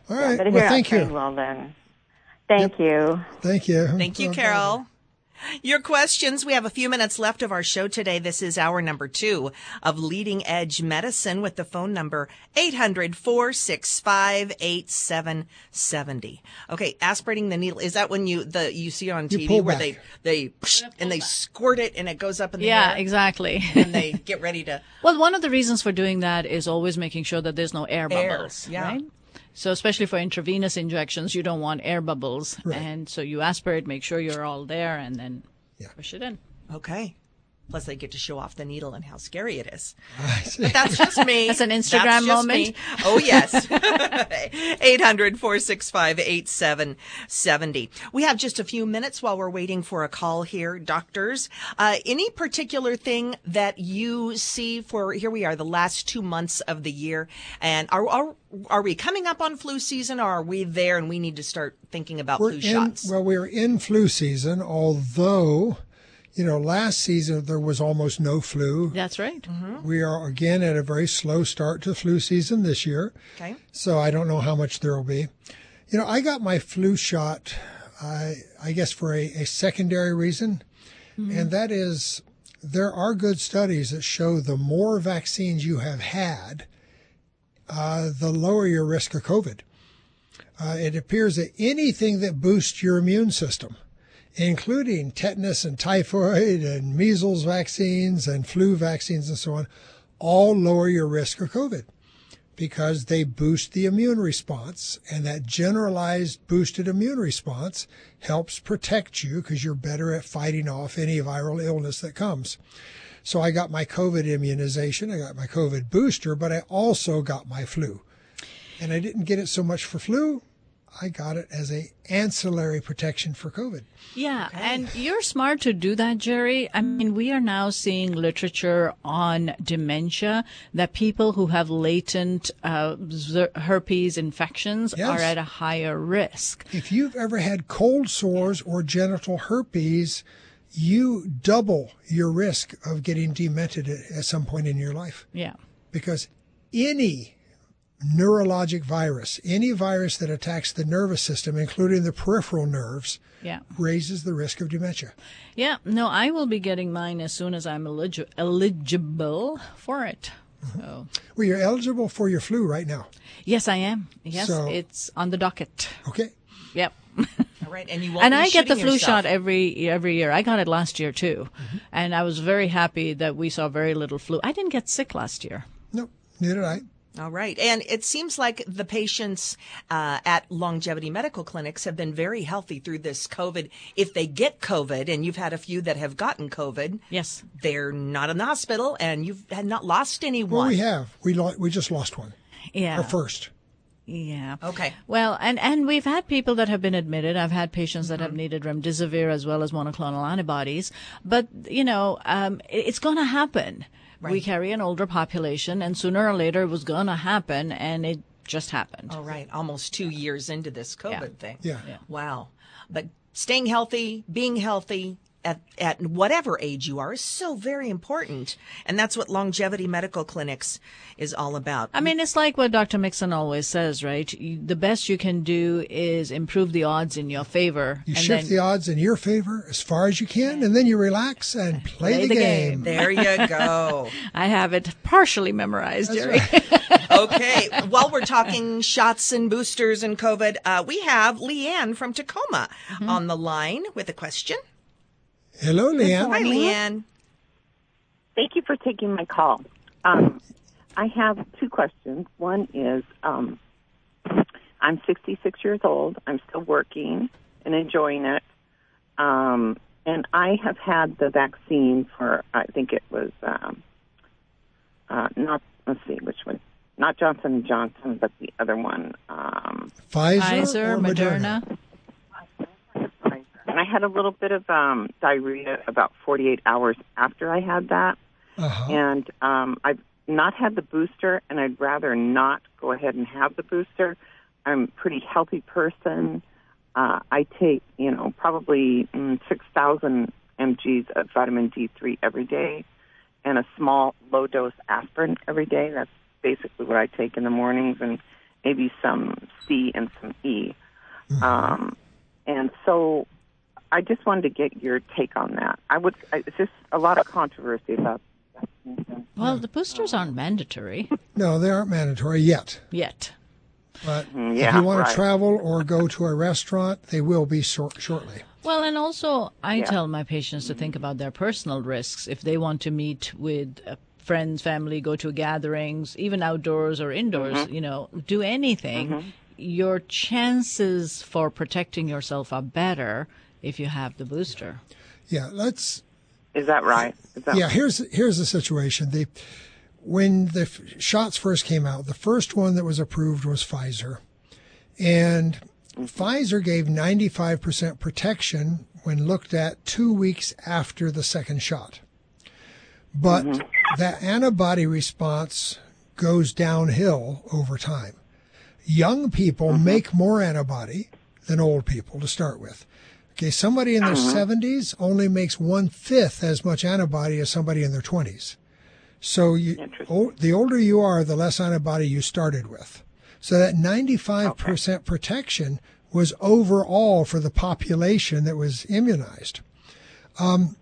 All right. But if Well, you're thank not you. trained well, then thank you. Thank you. Thank you, Carol. Your questions. We have a few minutes left of our show today. This is hour number two of Leading Edge Medicine with the phone number eight hundred, four six five, eight seven seven zero. Okay, aspirating the needle. Is that when you the you see it on You T V pull where back. they they and they squirt it and it goes up in the Yeah, air? exactly. And they get ready to Well, one of the reasons for doing that is always making sure that there's no air Air, bubbles, yeah. right? So especially for intravenous injections, you don't want air bubbles. Right. And so you aspirate, make sure you're all there, and then Yeah. push it in. Okay. Plus, they get to show off the needle and how scary it is. I see. But that's just me. That's an Instagram That's just moment. me. Oh, yes. eight hundred, four six five, eight seven seven zero. We have just a few minutes while we're waiting for a call here. Doctors, uh, any particular thing that you see for, here we are, the last two months of the year, and are, are, are we coming up on flu season, or are we there and we need to start thinking about We're flu in, shots? well, we're in flu season, although, you know, last season there was almost no flu. That's right. Mm-hmm. We are again at a very slow start to flu season this year. Okay. So I don't know how much there will be. You know, I got my flu shot, I, I guess, for a, a secondary reason, and that is there are good studies that show the more vaccines you have had, uh, the lower your risk of COVID. Uh, it appears that anything that boosts your immune system, including tetanus and typhoid and measles vaccines and flu vaccines and so on, all lower your risk of COVID because they boost the immune response. And that generalized boosted immune response helps protect you because you're better at fighting off any viral illness that comes. So I got my COVID immunization, I got my COVID booster, but I also got my flu. And I didn't get it so much for flu. I got it as a ancillary protection for COVID. Yeah, and you're smart to do that, Jerry. I mean, we are now seeing literature on dementia that people who have latent uh, z- herpes infections Yes. are at a higher risk. If you've ever had cold sores or genital herpes, you double your risk of getting demented at, at some point in your life. Yeah. Because any neurologic virus, any virus that attacks the nervous system, including the peripheral nerves, Yeah. raises the risk of dementia. Yeah. No, I will be getting mine as soon as I'm eligi- eligible for it. So, Well, you're eligible for your flu right now. yes, I am. Yes, So- it's on the docket. Okay. Yep. All right. And you won't And be I get the shooting flu yourself. shot every every year. I got it last year too, and I was very happy that we saw very little flu. I didn't get sick last year. No, neither did I. All right. And it seems like the patients uh, at longevity medical clinics have been very healthy through this COVID. If they get COVID, and you've had a few that have gotten COVID, Yes. they're not in the hospital, and you've had not lost anyone. Well, we have. We lo- we just lost one. Yeah. Our first. Yeah. Okay. Well, and, and we've had people that have been admitted. I've had patients that have needed remdesivir as well as monoclonal antibodies. But, you know, um, it- it's going to happen. We Right. carry an older population, and sooner or later it was going to happen, and it just happened. All right. Almost two years into this COVID Yeah. thing. Yeah. Wow. But staying healthy, being healthy at, at whatever age you are is so very important. And that's what longevity medical clinics is all about. I mean, it's like what Doctor Mixon always says, right? You, the best you can do is improve the odds in your favor. You and shift then the odds in your favor as far as you can, and then you relax and play, Play the, the game. game. There you go. I have it partially memorized, That's Jerry. right. Okay. While we're talking shots and boosters and COVID, uh, we have Leanne from Tacoma on the line with a question. Hello, Leanne. Hi, Leanne. Thank you for taking my call. Um, I have two questions. One is um, I'm sixty-six years old. I'm still working and enjoying it. Um, and I have had the vaccine for, I think it was, um, uh, not, let's see, which one? Not Johnson and Johnson, but the other one. Um, Pfizer, Pfizer, or Moderna. Moderna? and I had a little bit of um, diarrhea about forty-eight hours after I had that. Uh-huh. And um, I've not had the booster, and I'd rather not go ahead and have the booster. I'm a pretty healthy person. Uh, I take, you know, probably mm, six thousand milligrams of vitamin D three every day and a small low-dose aspirin every day. That's basically what I take in the mornings and maybe some C and some E. Mm-hmm. Um, and so I just wanted to get your take on that. I would. It's just a lot of controversy about that. Well, the boosters aren't mandatory. No, they aren't mandatory yet. Yet. But yeah, if you want right. to travel or go to a restaurant, they will be short, shortly. Well, and also I Yeah. tell my patients to think about their personal risks. If they want to meet with uh, friends, family, go to gatherings, even outdoors or indoors, Mm-hmm. you know, do anything, Mm-hmm. your chances for protecting yourself are better if you have the booster. Yeah, let's. Is that right? Is that Yeah, here's here's the situation. The when the f- shots first came out, the first one that was approved was Pfizer, and Pfizer gave ninety-five percent protection when looked at two weeks after the second shot. But Mm-hmm. that antibody response goes downhill over time. Young people Mm-hmm. make more antibody than old people to start with. Okay, somebody in their Mm-hmm. seventies only makes one-fifth as much antibody as somebody in their twenties. So you, o- the older you are, the less antibody you started with. So that ninety-five percent Okay. protection was overall for the population that was immunized. Um,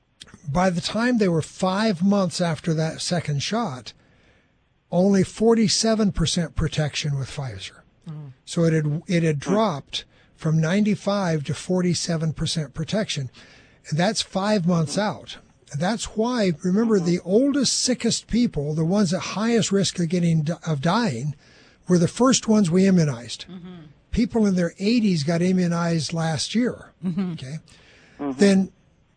by the time they were five months after that second shot, only forty-seven percent protection with Pfizer. Mm. So it had it had dropped from ninety-five to forty-seven percent protection. And that's five months out. And that's why, remember, the oldest, sickest people, the ones at highest risk of getting of dying, were the first ones we immunized. Mm-hmm. People in their eighties got immunized last year. Mm-hmm. Okay, mm-hmm. Then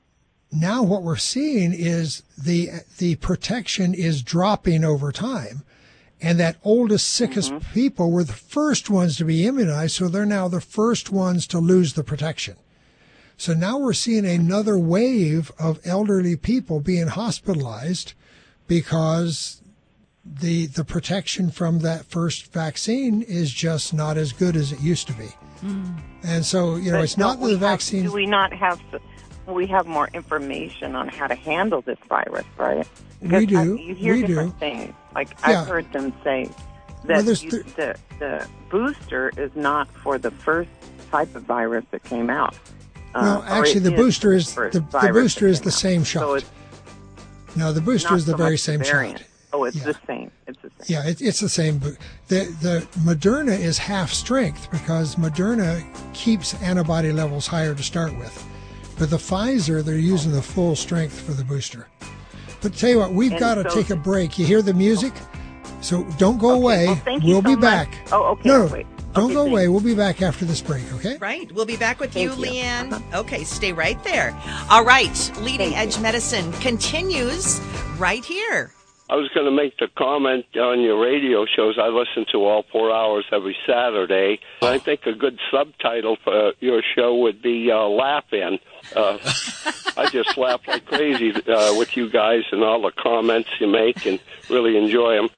now what we're seeing is the the protection is dropping over time, and that oldest, sickest mm-hmm. people were the first ones to be immunized, so they're now the first ones to lose the protection. So now we're seeing another wave of elderly people being hospitalized because the the protection from that first vaccine is just not as good as it used to be. Mm. And so, you know, But it's not don't the we vaccine. Have, do we not have we have more information on how to handle this virus, right? Because we do. I, you hear we different do. things. Like Yeah. I've heard them say Well, that there's you, th- the the booster is not for the first type of virus that came out. No, Uh, or actually, it the booster is first the, the virus booster that is came the out. same So shot. it's No, the booster not is the so very much same the variant. shot. Oh, it's Yeah. the same. It's the same. Yeah, it, it's the same. But the the Moderna is half strength because Moderna keeps antibody levels higher to start with. But the Pfizer, they're using the full strength for the booster. But tell you what, we've And got to so- take a break. You hear the music? So don't go away. well, thank you we'll so be much. back. Oh, okay, No, wait. don't Okay, go thanks. away. We'll be back after this break, okay? Right. We'll be back with Thank you, you. Leanne. Uh-huh. Okay, stay right there. All right. Leading Thank Edge you. Medicine continues right here. I was going to make the comment on your radio shows. I listen to all four hours every Saturday. I think a good subtitle for your show would be uh, Laugh In. Uh, I just laugh like crazy uh, with you guys and all the comments you make and really enjoy them.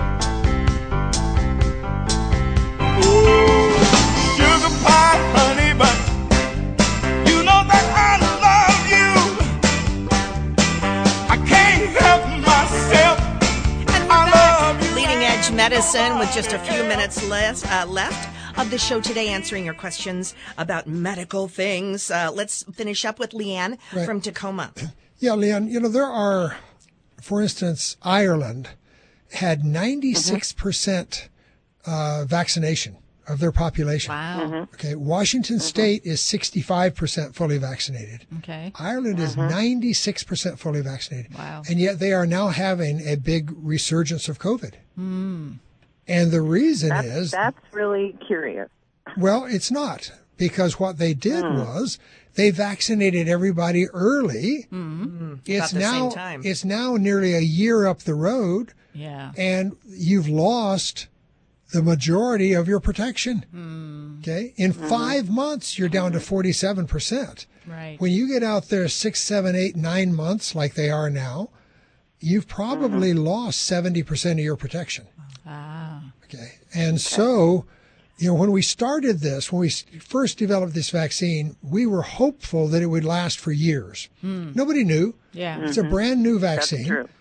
Sugar pie, honey, but you know that I love you. I can't help myself. And we're back. Leading Edge Medicine with just a few minutes less, uh, left of the show today, answering your questions about medical things. Uh, let's finish up with Leanne Right. from Tacoma. Yeah, Leon, you know, there are, for instance, Ireland had ninety-six percent uh, vaccination of their population. Wow. Okay, Washington State is sixty-five percent fully vaccinated. Okay. Ireland is ninety-six percent fully vaccinated. Wow. And yet they are now having a big resurgence of COVID. Mm. And the reason That's, is, that's really curious. well, it's not, because what they did Mm. was they vaccinated everybody early. Mm-hmm. It's About the now same time. it's now nearly a year up the road, Yeah. and you've lost the majority of your protection. Mm. Okay, in five months you're down to forty-seven percent. Right. When you get out there six, seven, eight, nine months like they are now, you've probably lost seventy percent of your protection. Ah. Okay, and so, you know, when we started this, when we s- first developed this vaccine, we were hopeful that it would last for years. Mm. Nobody knew. Yeah. It's a brand new vaccine. That's true.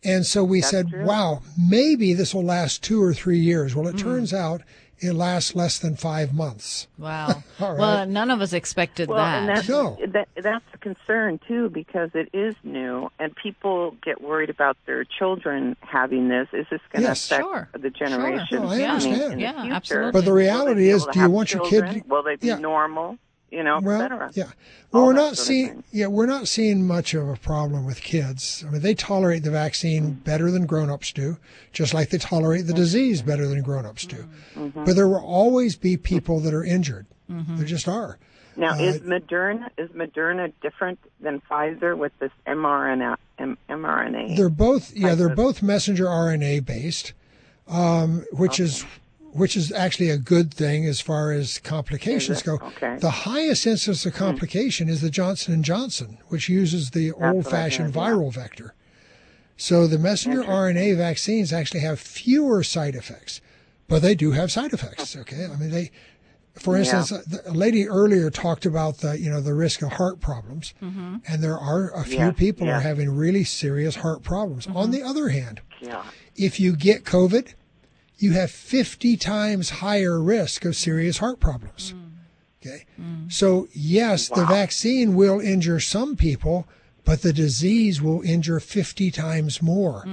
And so we That's said, true. wow, maybe this will last two or three years. Well, it Mm. turns out it lasts less than five months. Wow. All right. Well, none of us expected Well, that. and that's, No. that, that's a concern, too, because it is new, and people get worried about their children having this. Is this going to Yes. affect Sure. the generation No, I coming understand. in Yeah, the future? absolutely. But the Will reality they be is, able to do you have want your children? kid? Will they be Yeah. normal? You know, et Well, cetera. yeah. Well, All we're that not sort of seeing. thing. Yeah, we're not seeing much of a problem with kids. I mean, they tolerate the vaccine better than grown-ups do, just like they tolerate the disease better than grown-ups do. Mm-hmm. But there will always be people that are injured. There just are. Now, Uh, is Moderna is Moderna different than Pfizer with this mRNA? M- mRNA. They're both. Yeah, they're of- both messenger R N A based, um, which is which is actually a good thing as far as complications Is it? go. Okay. The highest instance of complication is the Johnson and Johnson, which uses the what I old-fashioned heard, yeah. viral vector. So the messenger R N A vaccines actually have fewer side effects, but they do have side effects. Okay, I mean they. For Yeah. instance, a lady earlier talked about the you know the risk of heart problems, and there are a few Yes, people are yes. having really serious heart problems. On the other hand, Yeah. if you get COVID, you have fifty times higher risk of serious heart problems. Okay. So, yes, the Wow. vaccine will injure some people, but the disease will injure fifty times more.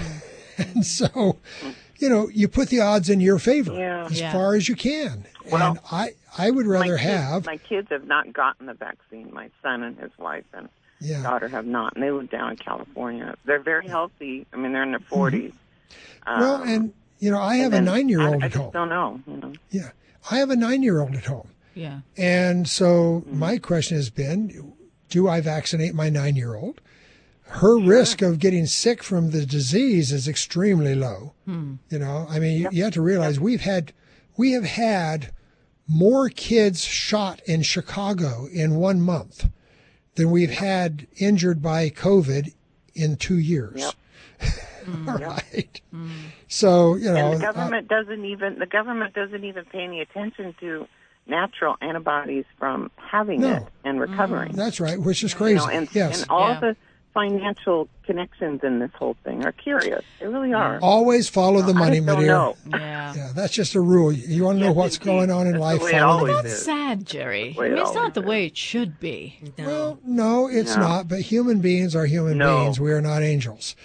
And so, you know, you put the odds in your favor Yeah. as Yeah. far as you can. Well, and I, I would rather my kids, have, my kids have not gotten the vaccine. My son and his wife and yeah. daughter have not, and they live down in California. They're very healthy. I mean, they're in their 40s. Mm-hmm. Well, Um, and, you know, I have a and then nine-year-old I, I at just home. don't know. You know. Yeah. I have a nine-year-old at home. Yeah. And so Mm-hmm. my question has been, do I vaccinate my nine-year-old? Her risk of getting sick from the disease is extremely low. Hmm. You know, I mean, you, you have to realize we've had, we have had more kids shot in Chicago in one month than we've had injured by COVID in two years. Yep. All right. So, you know, And the government doesn't even the government doesn't even pay any attention to natural antibodies from having No. it and recovering. that's right, which is You crazy. know, and, yes. and all Yeah. the financial connections in this whole thing are curious. They really are. Always follow the I money, just don't my dear. know. Yeah. Yeah, that's just a rule. You want to know Yes, what's indeed. going on in That's the life? way it Follow the always money. is. Sad, Jerry. I Way it mean, it's always not the is. way it should be. No. Well, no, it's No. not. But human beings are human No. beings. We are not angels.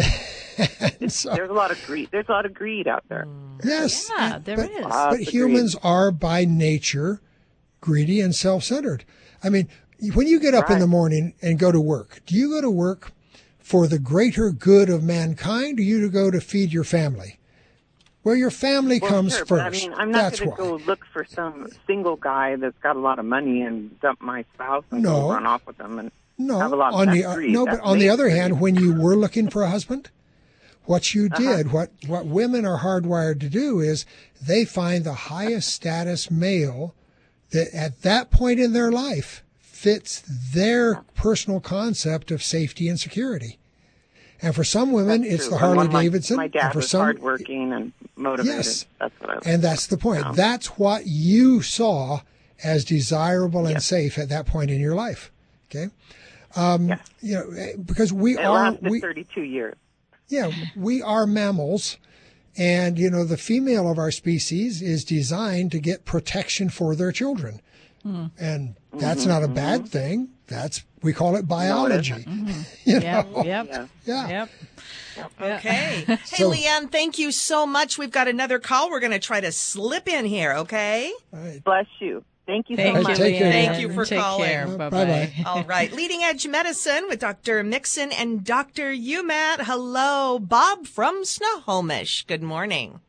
And so, There's a lot of greed. There's a lot of greed out there. yes, Yeah, and- there but, is. Lots but of humans are by nature greedy and self-centered. I mean, when you get up in Right. the morning and go to work, do you go to work for the greater good of mankind, or you to go to feed your family? Well, your family Well, comes sure, first. but I mean, I'm not That's going why. to go look for some single guy that's got a lot of money and dump my spouse and No. go run off with them and No, have a lot of on that the uh, greed. no, but That's on the me. other hand, when you were looking for a husband, what you Uh-huh. did, what what women are hardwired to do is they find the highest status male that at that point in their life fits their personal concept of safety and security. And for some women, That's it's true. the And Harley one, my- Davidson. My and dad for was some, hardworking and motivated. Yes. That's what I was. and that's the point. Yeah. That's what you saw as desirable and Yes. safe at that point in your life. Okay, um, Yes. you know, eh, because we It are lasted we. thirty-two years. Yeah, we are mammals. And, you know, the female of our species is designed to get protection for their children. And that's not a bad thing. That's, we call it biology. You Yep, know? yep, Yeah. Yeah. yep. Okay. Hey, So- Leanne, thank you so much. We've got another call. We're going to try to slip in here, okay? All right. Bless you. Thank you Thank so you, much. Take care. Leanne. Thank you for Take calling. care. Uh, Bye-bye. bye-bye. All right. Leading Edge Medicine with Doctor Mixon and Doctor Umat. Hello, Bob from Snohomish. Good morning.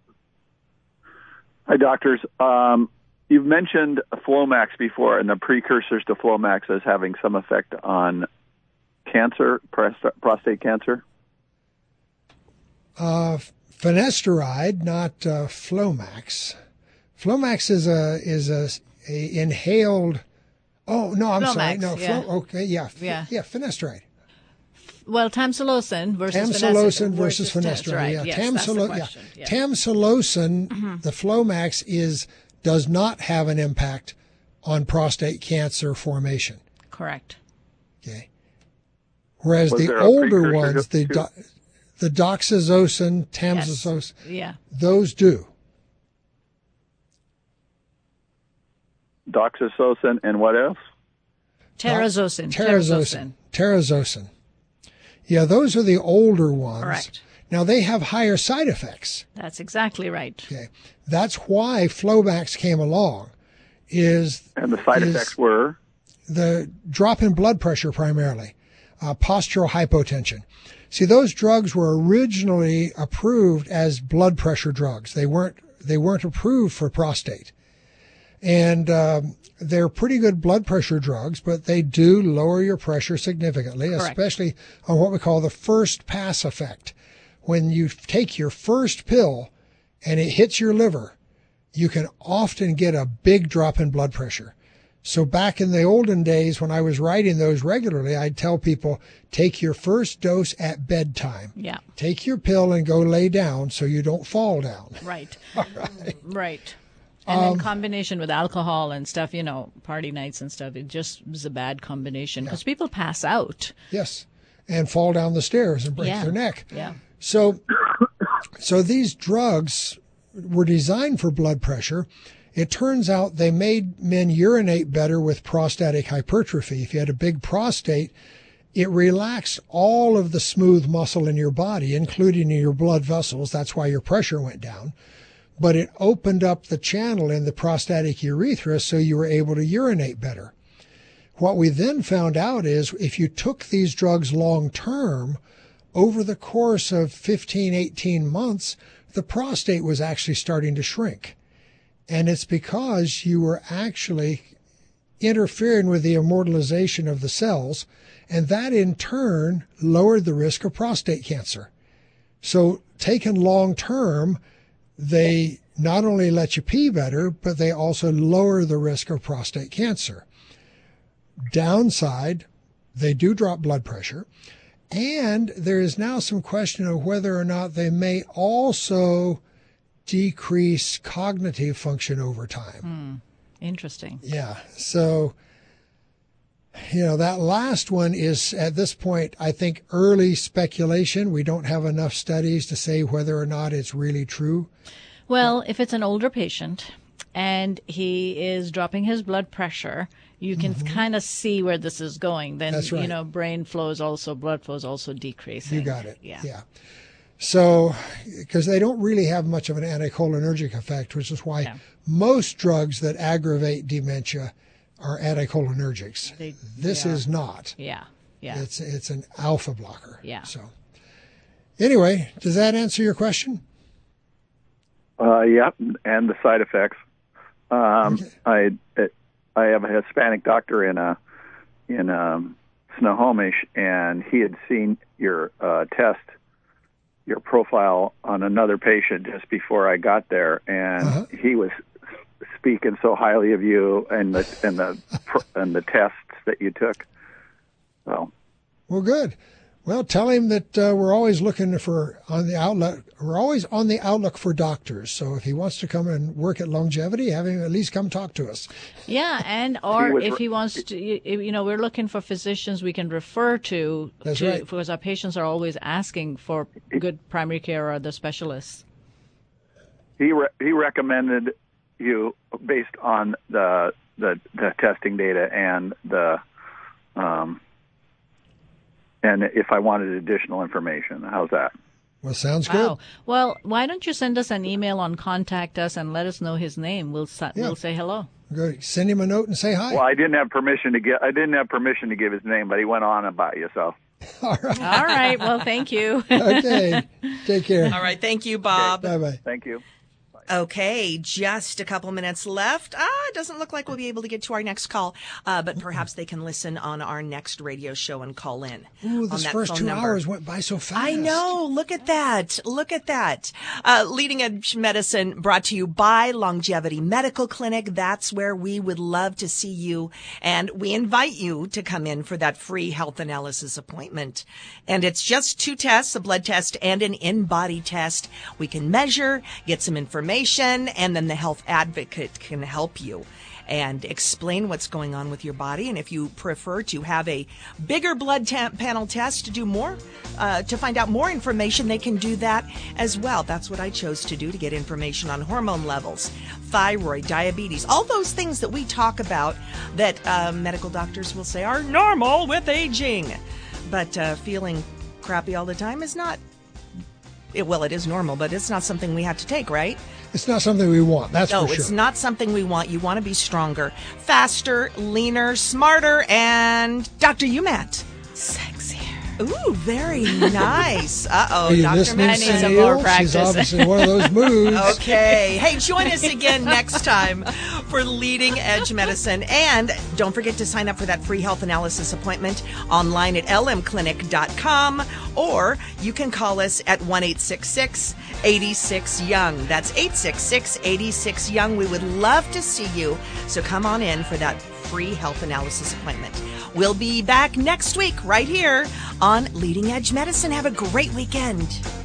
Hi, doctors. Um, you've mentioned Flomax before and the precursors to Flomax as having some effect on cancer, prost- prostate cancer. Uh, finasteride, not uh, Flomax. Flomax is a is a, a inhaled. Oh no, I'm sorry. Flomax, No, yeah. Flo, okay, yeah, Yeah. yeah, finasteride. Well, tamsulosin versus Tamsulosin finasteride versus finasteride. right. Yeah, Yes, that's the Tamsulo- question. yeah. Yeah. Tamsulosin, the Flomax is does not have an impact on prostate cancer formation. Correct. Okay. Whereas Was the there a older precursor ones, to- the to- di- The doxazosin, tamsulosin, Yeah. those do. Doxazosin and what else? Terazosin. Terazosin. Terazosin. Yeah, those are the older ones. Correct. Now, they have higher side effects. That's exactly right. Okay. That's why Flomax came along. Is And the side is effects were? the drop in blood pressure primarily, uh, postural hypotension. See, those drugs were originally approved as blood pressure drugs. They weren't they weren't approved for prostate. And um, they're pretty good blood pressure drugs, but they do lower your pressure significantly, Correct. especially on what we call the first pass effect. When you take your first pill and it hits your liver, you can often get a big drop in blood pressure. So back in the olden days when I was writing those regularly, I'd tell people, take your first dose at bedtime. Yeah. Take your pill and go lay down so you don't fall down. Right. right. Right. And Um, in combination with alcohol and stuff, you know, party nights and stuff, it just is a bad combination because people pass out. Yes. And fall down the stairs and break Yeah. their neck. Yeah. So, so these drugs were designed for blood pressure. It turns out they made men urinate better with prostatic hypertrophy. If you had a big prostate, it relaxed all of the smooth muscle in your body, including in your blood vessels. That's why your pressure went down. But it opened up the channel in the prostatic urethra so you were able to urinate better. What we then found out is if you took these drugs long term, over the course of fifteen, eighteen months, the prostate was actually starting to shrink. And it's because you were actually interfering with the immortalization of the cells, and that in turn lowered the risk of prostate cancer. So taken long term, they not only let you pee better, but they also lower the risk of prostate cancer. Downside, they do drop blood pressure. And there is now some question of whether or not they may also decrease cognitive function over time. Hmm. Interesting. Yeah. So, you know, that last one is at this point, I think, early speculation. We don't have enough studies to say whether or not it's really true. Well, if it's an older patient and he is dropping his blood pressure, you can Mhm. kind of see where this is going. Then, That's right. you know, brain flow is also, blood flow is also decreasing. You got it. Yeah. Yeah. So, because they don't really have much of an anticholinergic effect, which is why Yeah. most drugs that aggravate dementia are anticholinergics. They- this they are. is not. Yeah. Yeah. It's it's an alpha blocker. Yeah. So, anyway, does that answer your question? Uh, yeah, and the side effects. Um, I I have a Hispanic doctor in a in um, Snohomish, and he had seen your uh, test, your profile on another patient just before I got there, and Uh-huh. he was speaking so highly of you and the and the and the tests that you took. So, Well, good. Well, tell him that uh, we're always looking for on the outlook. We're always on the outlook for doctors. So if he wants to come and work at Longevity, have him at least come talk to us. Yeah, and or He was if r- he wants to, you you know, we're looking for physicians we can refer to, That's to right. because our patients are always asking for good primary care or other specialists. he re- he recommended you based on the the, the testing data and the um and if I wanted additional information. How's that? Well, sounds good. Wow. Well, why don't you send us an email on contact us and let us know his name? We'll sa- Yeah. we'll say hello. Good. Send him a note and say hi. Well, I didn't have permission to get I didn't have permission to give his name, but he went on about you, so. All right. All right. Well, thank you. Okay. Take care. All right. Thank you, Bob. Bye bye. Thank you. Okay, just a couple minutes left. Ah, it doesn't look like we'll be able to get to our next call, uh, but perhaps they can listen on our next radio show and call in. Ooh, on this that first phone two number. hours went by so fast. I know. Look at that. Look at that. Uh, Leading Edge Medicine brought to you by Longevity Medical Clinic. That's where we would love to see you. And we invite you to come in for that free health analysis appointment. And it's just two tests, a blood test and an in-body test. We can measure, get some information, and then the health advocate can help you. and explain what's going on with your body. And if you prefer to have a bigger blood ta- panel test to do more, uh, to find out more information, they can do that as well. That's what I chose to do, to get information on hormone levels, thyroid, diabetes, all those things that we talk about that uh, medical doctors will say are normal with aging. But uh, feeling crappy all the time is not, it, well, it is normal, but it's not something we have to take, right? It's not something we want, that's no, for sure. No, it's not something we want. You want to be stronger, faster, leaner, smarter, and Doctor UMAT. Sexier. Ooh, very nice. Uh-oh, Are you Doctor listening, Matt needs some Sunil? more practice. She's obviously in one of those moods. Okay. Hey, join us again next time for Leading Edge Medicine. And don't forget to sign up for that free health analysis appointment online at l m clinic dot com, or you can call us at one eight six six, eight six, young. That's eight six six, eight six, young. We would love to see you. So come on in for that free health analysis appointment. We'll be back next week right here on Leading Edge Medicine. Have a great weekend.